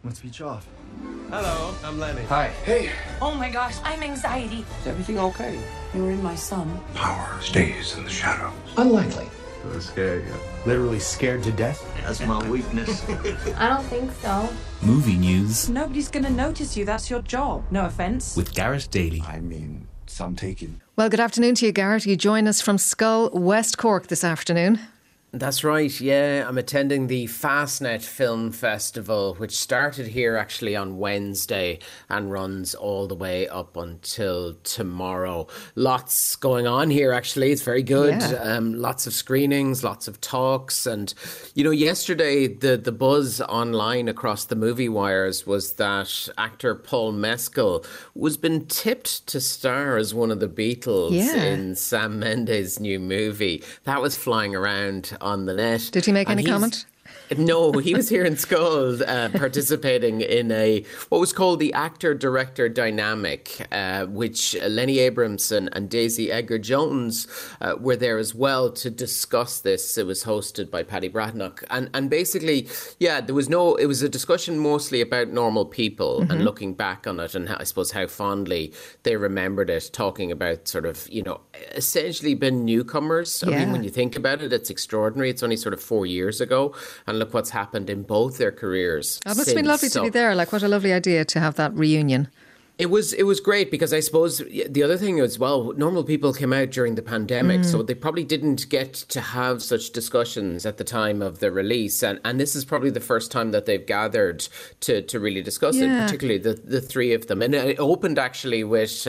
Let's beach off. Hello, I'm Lenny. Hi. Hey. Oh my gosh, I'm anxiety. Is everything okay? You're in my son. Power stays in the shadows. Unlikely. Does it scare you? Literally scared to death. That's my weakness. I don't think so. Movie news Nobody's gonna notice you, that's your job. No offence. with Gareth Daly. I mean, some taken. Well, good afternoon to you, Garrett. You join us from Schull, West Cork this afternoon. That's right, yeah. I'm attending the Fastnet Film Festival, which started here actually on Wednesday and runs all the way up until tomorrow. Lots going on here, actually. It's very good. Yeah. Lots of screenings, lots of talks. And, you know, yesterday the buzz online across the movie wires was that actor Paul Mescal was been tipped to star as one of the Beatles in Sam Mendes' new movie. That was flying around on the net. Did he make any comment? No, he was here in Schull participating in what was called the Actor-Director Dynamic, which Lenny Abramson and Daisy Edgar-Jones were there as well to discuss this. It was hosted by Paddy Bratnock. And basically, it was a discussion mostly about normal people and looking back on it and I suppose how fondly they remembered it, talking about sort of, you know, essentially been newcomers. I mean, when you think about it, it's extraordinary. It's only sort of 4 years ago. And look what's happened in both their careers. It must have been lovely to be there. Like, what a lovely idea to have that reunion. It was great because I suppose the other thing as well, normal people came out during the pandemic, so they probably didn't get to have such discussions at the time of the release. And this is probably the first time that they've gathered to really discuss it, particularly the three of them. And it opened actually with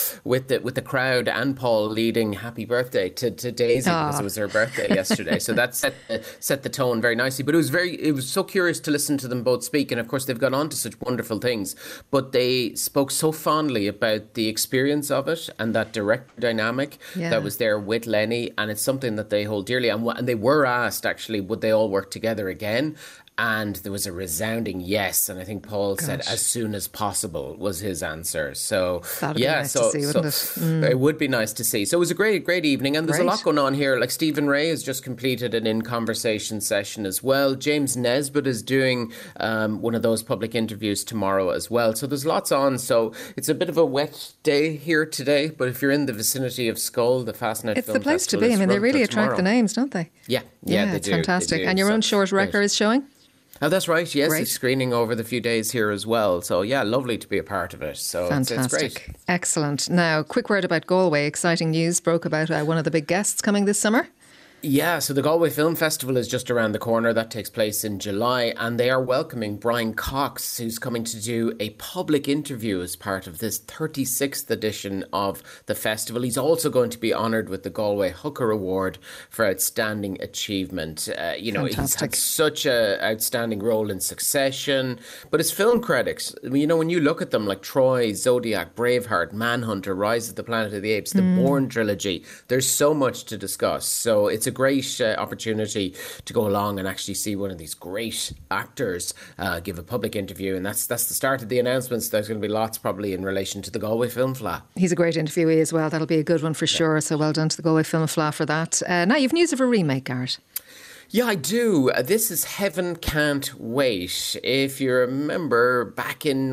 the crowd and Paul leading Happy Birthday to Daisy because it was her birthday yesterday. So that set the tone very nicely. But it was so curious to listen to them both speak. And of course, they've gone on to such wonderful things. But they spoke so fondly about the experience of it and that direct dynamic that was there with Lenny, and it's something that they hold dearly. And they were asked, actually, would they all work together again? And there was a resounding yes. And I think Paul said as soon as possible was his answer. So, that'd be nice to see, wouldn't it? It would be nice to see. So it was a great evening. And there's a lot going on here. Like Stephen Ray has just completed an in-conversation session as well. James Nesbitt is doing one of those public interviews tomorrow as well. So there's lots on. So it's a bit of a wet day here today. But if you're in the vicinity of Schull, the Fastnet It's Film the place to Festival be. I mean, they really tomorrow. attract the names, don't they? Yeah, it's they do. fantastic. They do. And your own short record is showing? Oh, that's right. Yes, Great. it's screening over the few days here as well. So, yeah, lovely to be a part of it. So Fantastic. It's great. Excellent. Now, quick word about Galway. Exciting news broke about one of the big guests coming this summer. Yeah, so the Galway Film Festival is just around the corner. That takes place in July, and they are welcoming Brian Cox, who's coming to do a public interview as part of this 36th edition of the festival. He's also going to be honoured with the Galway Hooker Award for Outstanding Achievement. He's had such an outstanding role in Succession, but his film credits, you know, when you look at them like Troy, Zodiac, Braveheart, Manhunter, Rise of the Planet of the Apes, the Bourne trilogy, there's so much to discuss. So it's a great opportunity to go along and actually see one of these great actors give a public interview, and that's the start of the announcements. There's going to be lots probably in relation to the Galway Film Fleadh. He's a great interviewee as well. That'll be a good one for sure. So well done to the Galway Film Fleadh for that. Now you've news of a remake, Garrett. Yeah, I do. This is Heaven Can't Wait. If you remember, back in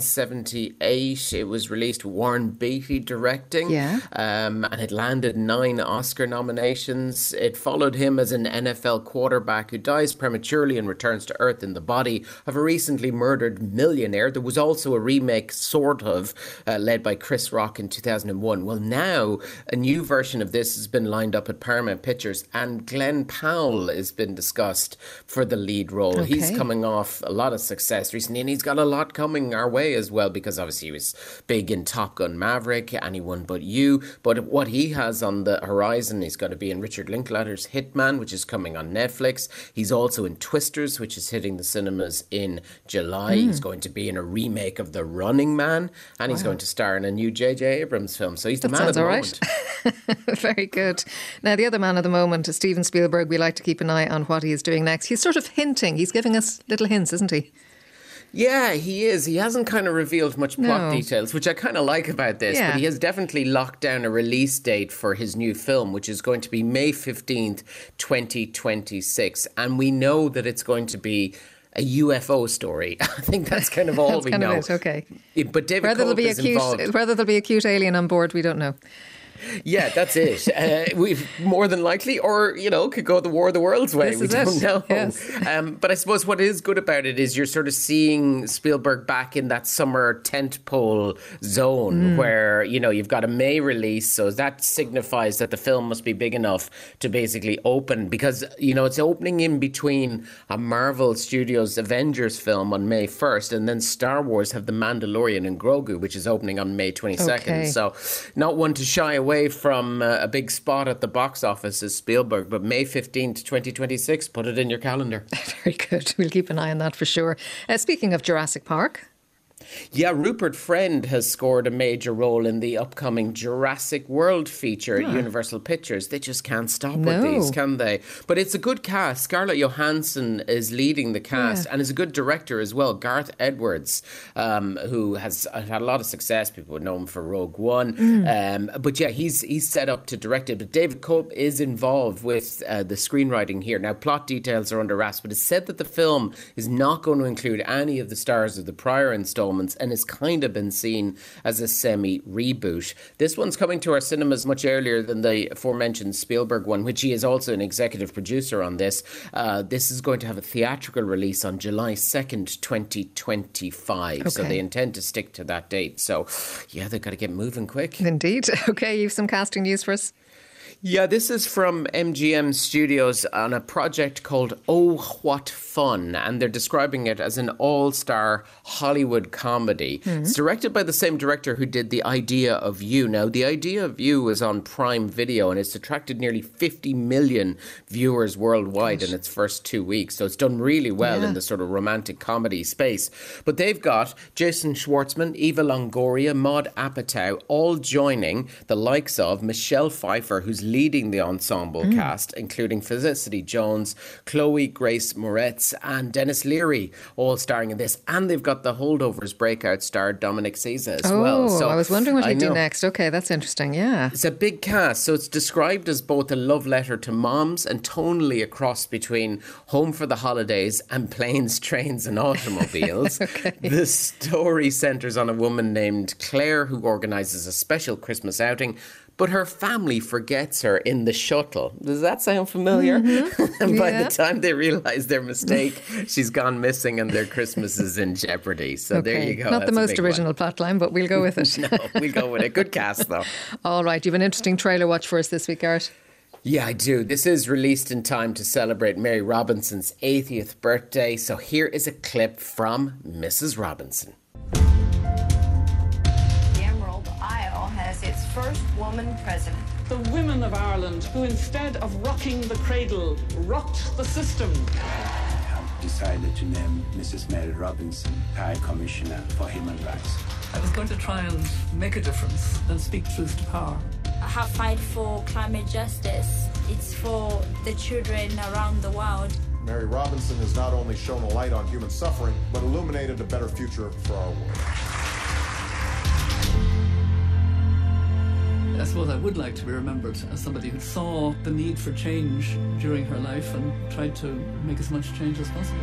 1978, it was released, Warren Beatty directing. And it landed 9 Oscar nominations. It followed him as an NFL quarterback who dies prematurely and returns to Earth in the body of a recently murdered millionaire. There was also a remake, sort of, led by Chris Rock in 2001. Well, now, a new version of this has been lined up at Paramount Pictures, and Glenn Powell is been discussed for the lead role. Okay. He's coming off a lot of success recently, and he's got a lot coming our way as well, because obviously he was big in Top Gun Maverick, Anyone But You. But what he has on the horizon, he's going to be in Richard Linklater's Hitman, which is coming on Netflix. He's also in Twisters, which is hitting the cinemas in July. He's going to be in a remake of The Running Man, and he's going to star in a new J.J. Abrams film. So he's the man of the moment. Very good. Now, the other man of the moment is Steven Spielberg. We like to keep an eye on what he is doing next. He's sort of hinting. He's giving us little hints, isn't he? Yeah, he is. He hasn't kind of revealed much plot details, which I kind of like about this. But he has definitely locked down a release date for his new film, which is going to be May 15th, 2026. And we know that it's going to be a UFO story. I think that's kind of all That's we kind know. of it, okay. But David Whether there'll Cope is involved. whether there'll be a cute alien on board, we don't know. Yeah, that's it. We've more than likely, or, could go the War of the Worlds way. This We is don't it, know. yes. But I suppose what is good about it is you're sort of seeing Spielberg back in that summer tentpole zone where, you've got a May release. So that signifies that the film must be big enough to basically open because, it's opening in between a Marvel Studios Avengers film on May 1st and then Star Wars have The Mandalorian and Grogu, which is opening on May 22nd. Okay. So not one to shy away from a big spot at the box office is Spielberg, but May 15th, 2026, put it in your calendar. Very good. We'll keep an eye on that for sure. Speaking of Jurassic Park. Yeah, Rupert Friend has scored a major role in the upcoming Jurassic World feature at Universal Pictures. They just can't stop with these, can they? But it's a good cast. Scarlett Johansson is leading the cast and is a good director as well. Garth Edwards, who has had a lot of success. People would know him for Rogue One. But yeah, he's set up to direct it. But David Cope is involved with the screenwriting here. Now, plot details are under wraps, but it's said that the film is not going to include any of the stars of the prior installments and has kind of been seen as a semi-reboot. This one's coming to our cinemas much earlier than the aforementioned Spielberg one, which he is also an executive producer on this. This is going to have a theatrical release on July 2nd, 2025. Okay. So they intend to stick to that date. So, yeah, they've got to get moving quick. Indeed. Okay, you've some casting news for us? Yeah, this is from MGM Studios on a project called Oh, What Fun, and they're describing it as an all-star Hollywood comedy. It's directed by the same director who did The Idea of You. Now, The Idea of You was on Prime Video, and it's attracted nearly 50 million viewers worldwide in its first 2 weeks, so it's done really well in the sort of romantic comedy space. But they've got Jason Schwartzman, Eva Longoria, Maude Apatow, all joining the likes of Michelle Pfeiffer, who's leading the ensemble cast, including Felicity Jones, Chloe Grace Moretz and Dennis Leary, all starring in this. And they've got the Holdovers breakout star Dominic Seza as well. So I was wondering what he'd do next. Okay, that's interesting, yeah. It's a big cast, so it's described as both a love letter to moms and tonally a cross between Home for the Holidays and Planes, Trains and Automobiles. Okay. The story centres on a woman named Claire who organises a special Christmas outing, but her family forgets her in the shuttle. Does that sound familiar? And by the time they realise their mistake, she's gone missing and their Christmas is in jeopardy. So there you go. Not the most original plotline, but we'll go with it. No, we'll go with it. Good cast, though. All right, you have an interesting trailer watch for us this week, Garrett. Yeah, I do. This is released in time to celebrate Mary Robinson's 80th birthday. So here is a clip from Mrs. Robinson. Its first woman president. The women of Ireland who, instead of rocking the cradle, rocked the system. I decided to name Mrs. Mary Robinson High Commissioner for Human Rights. I was going to try and make a difference and speak truth to power. I have fight for climate justice. It's for the children around the world. Mary Robinson has not only shone a light on human suffering, but illuminated a better future for our world. I suppose I would like to be remembered as somebody who saw the need for change during her life and tried to make as much change as possible.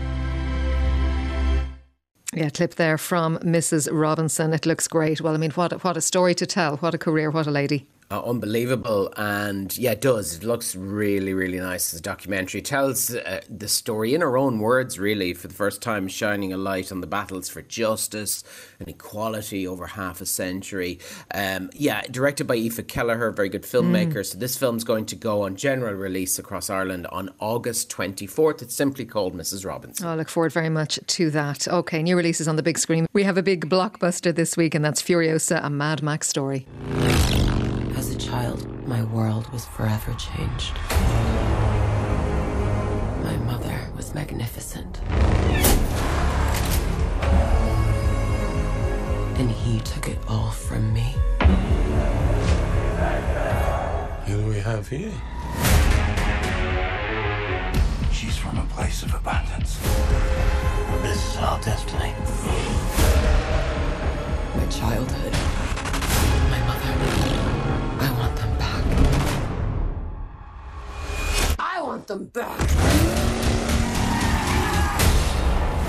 Yeah, clip there from Mrs. Robinson. It looks great. Well, I mean, what a story to tell. What a career, what a lady. Unbelievable. And yeah, it does. It looks really, really nice as a documentary. It tells the story in her own words, really, for the first time, shining a light on the battles for justice and equality over half a century. Directed by Aoife Kelleher, very good filmmaker. So this film's going to go on general release across Ireland on August 24th. It's simply called Mrs. Robinson. I look forward very much to that. OK, new releases on the big screen. We have a big blockbuster this week, and that's Furiosa, a Mad Max story. As a child, my world was forever changed. My mother was magnificent. And he took it all from me. Who do we have here? She's from a place of abundance. This is our destiny. My childhood. My mother. I want them back. I want them back.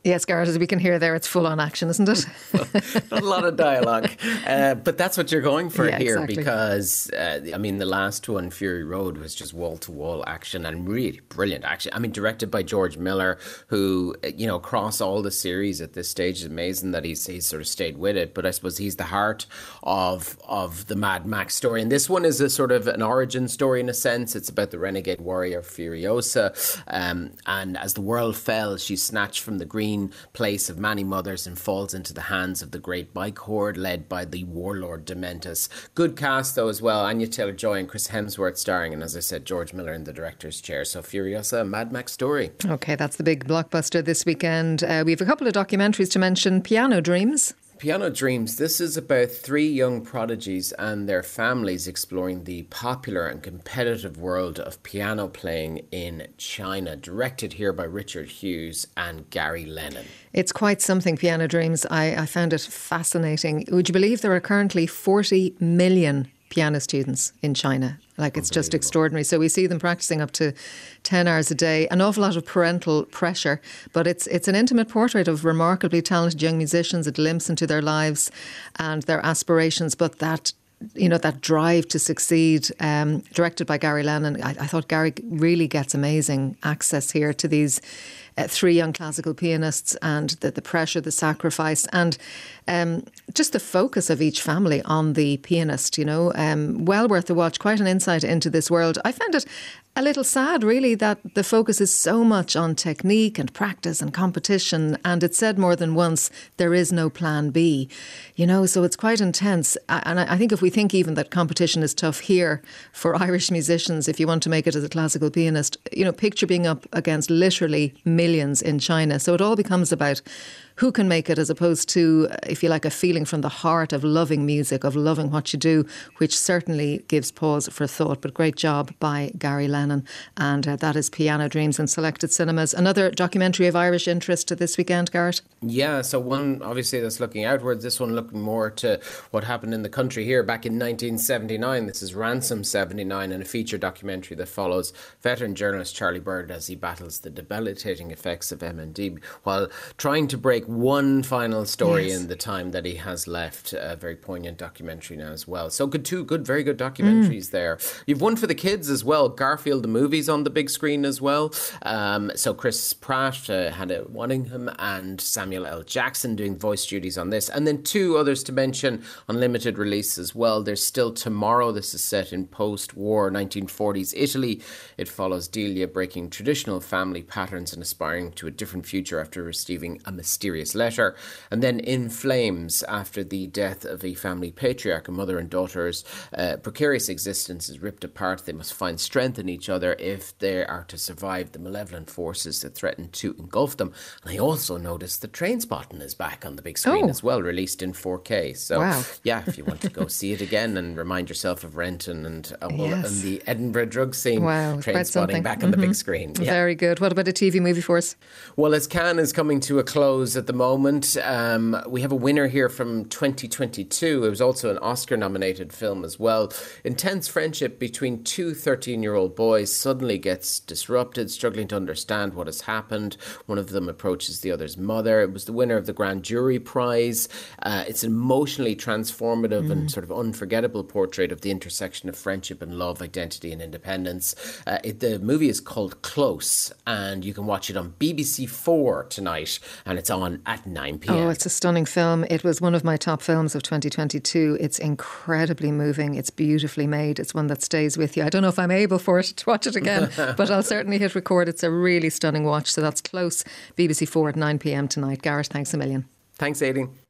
Yes, Garrett, as we can hear there, it's full on action, isn't it? Not a lot of dialogue. But that's what you're going for here, exactly. because, the last one, Fury Road, was just wall-to-wall action and really brilliant action. I mean, directed by George Miller, who, across all the series at this stage, is amazing that he's sort of stayed with it. But I suppose he's the heart of the Mad Max story. And this one is a sort of an origin story in a sense. It's about the renegade warrior Furiosa. And as the world fell, she's snatched from the green place of many mothers and falls into the hands of the great bike horde led by the warlord Dementus. Good cast though as well. Anya Taylor-Joy and Chris Hemsworth starring, and as I said, George Miller in the director's chair. So Furiosa, a Mad Max story. Okay, that's the big blockbuster this weekend. We have a couple of documentaries to mention. Piano Dreams. Piano Dreams. This is about 3 young prodigies and their families exploring the popular and competitive world of piano playing in China. Directed here by Richard Hughes and Gary Lennon. It's quite something, Piano Dreams. I found it fascinating. Would you believe there are currently 40 million piano students in China? Like, it's just extraordinary. So we see them practicing up to 10 hours a day. An awful lot of parental pressure, but it's an intimate portrait of remarkably talented young musicians, a glimpse into their lives and their aspirations. But that drive to succeed, directed by Gary Lennon. I thought Gary really gets amazing access here to these 3 young classical pianists, and the pressure, the sacrifice, and just the focus of each family on the pianist, well worth a watch. Quite an insight into this world. I found it a little sad, really, that the focus is so much on technique and practice and competition, and it's said more than once, there is no plan B, so it's quite intense. And I think if we think even that competition is tough here for Irish musicians, if you want to make it as a classical pianist, picture being up against literally millions in China. So it all becomes about who can make it, as opposed to, if you like, a feeling from the heart of loving music, of loving what you do, which certainly gives pause for thought. But great job by Gary Lennon. And that is Piano Dreams in selected cinemas. Another documentary of Irish interest this weekend, Garrett? Yeah, so one obviously that's looking outwards, this one looking more to what happened in the country here back in 1979. This is Ransom 79, and a feature documentary that follows veteran journalist Charlie Bird as he battles the debilitating effects of MND while trying to break one final story in the time that he has left. A very poignant documentary now as well. So very good documentaries there. You've one for the kids as well. Garfield the movie's on the big screen as well. So Chris Pratt, Hannah Waddingham and Samuel L. Jackson doing voice duties on this. And then 2 others to mention on limited release as well. There's Still Tomorrow. This is set in post-war 1940s Italy. It follows Delia breaking traditional family patterns and aspiring to a different future after receiving a mysterious letter. And then In Flames, after the death of a family patriarch, a mother and daughter's precarious existence is ripped apart. They must find strength in each other if they are to survive the malevolent forces that threaten to engulf them. And I also noticed that Trainspotting is back on the big screen as well, released in 4K. So yeah, if you want to go see it again and remind yourself of Renton and the Edinburgh drug scene, Trainspotting back on the big screen. Yeah. Very good. What about a TV movie for us? Well, as Cannes is coming to a close at the moment, we have a winner here from 2022. It was also an Oscar-nominated film as well. Intense friendship between 2 13-year-old boys suddenly gets disrupted, struggling to understand what has happened. One of them approaches the other's mother. It was the winner of the Grand Jury Prize. It's an emotionally transformative and sort of unforgettable portrait of the intersection of friendship and love, identity and independence. The movie is called Close, and you can watch it on BBC4 tonight, and it's on at 9 p.m. Oh, it's a stunning film. It was one of my top films of 2022. It's incredibly moving. It's beautifully made. It's one that stays with you. I don't know if I'm able for it to watch it again, but I'll certainly hit record. It's a really stunning watch. So that's Close, BBC4 at 9 p.m. tonight. Garrett, thanks a million. Thanks, Aileen.